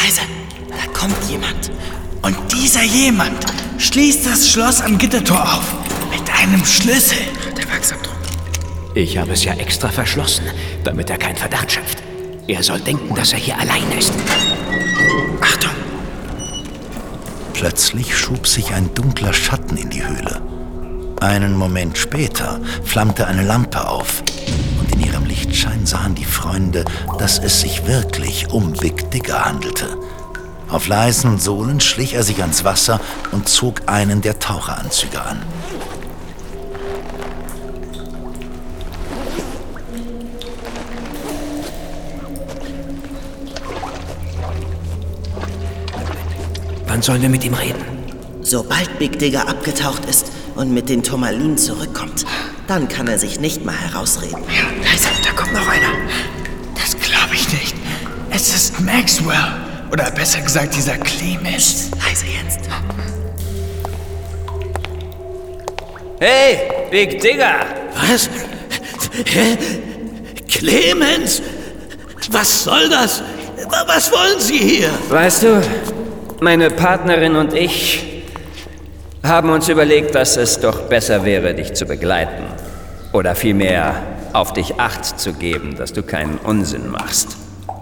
Leise, da kommt jemand. Und dieser jemand schließt das Schloss am Gittertor auf. Mit einem Schlüssel. Der Wachsabdruck. Ich habe es ja extra verschlossen, damit er keinen Verdacht schöpft. Er soll denken, dass er hier allein ist. Achtung! Plötzlich schub sich ein dunkler Schatten in die Höhle. Einen Moment später flammte eine Lampe auf. Und in ihrem Lichtschein sahen die Freunde, dass es sich wirklich um Big Digger handelte. Auf leisen Sohlen schlich er sich ans Wasser und zog einen der Taucheranzüge an. Wann sollen wir mit ihm reden? Sobald Big Digger abgetaucht ist und mit den Turmalinen zurückkommt, dann kann er sich nicht mal herausreden. Ja, leise, da kommt noch einer. Das glaube ich nicht. Es ist Maxwell. Oder besser gesagt, dieser Clemens. Leise jetzt. Hey, Big Digger! Was? Hä? Clemens? Was soll das? Was wollen Sie hier? Weißt du, meine Partnerin und ich haben uns überlegt, dass es doch besser wäre, dich zu begleiten. Oder vielmehr auf dich Acht zu geben, dass du keinen Unsinn machst.